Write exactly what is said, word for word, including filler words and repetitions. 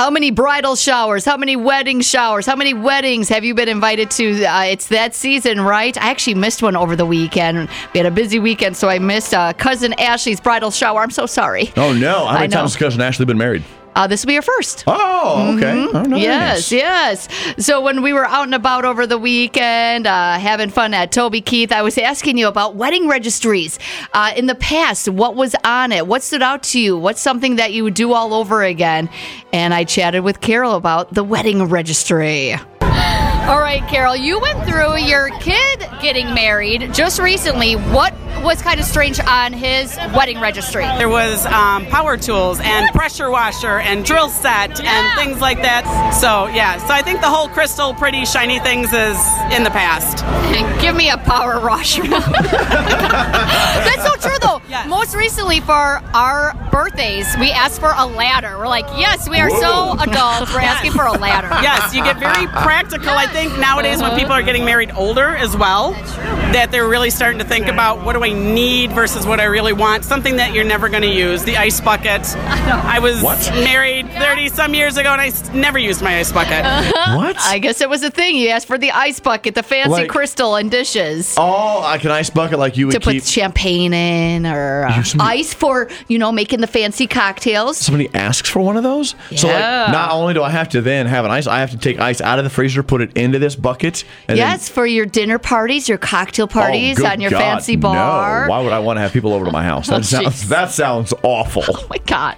How many bridal showers? How many wedding showers? How many weddings have you been invited to? Uh, it's that season, right? I actually missed one over the weekend. We had a busy weekend, so I missed uh, Cousin Ashley's bridal shower. I'm so sorry. Oh, no. How I many know. times has Cousin Ashley been married? Uh, this will be your first. Oh, okay. Mm-hmm. Oh, nice. Yes, yes. So when we were out and about over the weekend, uh, having fun at Toby Keith, I was asking you about wedding registries. Uh, in the past, what was on it? What stood out to you? What's something that you would do all over again? And I chatted with Carol about the wedding registry. All right, Carol, you went through your kid getting married just recently. What was kind of strange on his wedding registry? There was um, power tools and pressure washer and drill set Yeah. and things like that. So, yeah. So I think the whole crystal, pretty, shiny things is in the past. Give me a power washer. That's so true, though. Yes. Most recently, for our birthdays, we asked for a ladder. We're like, yes, we are so adult. We're asking for a ladder. Yes, you get very practical, I think, nowadays when people are getting married older as well, that they're really starting to think about what do I need versus what I really want. Something that you're never going to use, the ice bucket. I was What? married thirty-some years ago, and I s- never used my ice bucket. What? I guess it was a thing. You asked for the ice bucket, the fancy Like- crystal and dishes. Oh, like an ice bucket like you would To put keep. champagne in, or uh, You're somebody- ice for, you know, making the fancy cocktails. Somebody asks for one of those? So, Yeah. like, not only do I have to then have an ice, I have to take ice out of the freezer, put it into this bucket. And Yes, for your dinner parties, your cocktail then, parties oh, good on your God, fancy bar. No. Why would I want to have people over to my house? That, Oh, sounds, jeez. that sounds awful. Oh my God.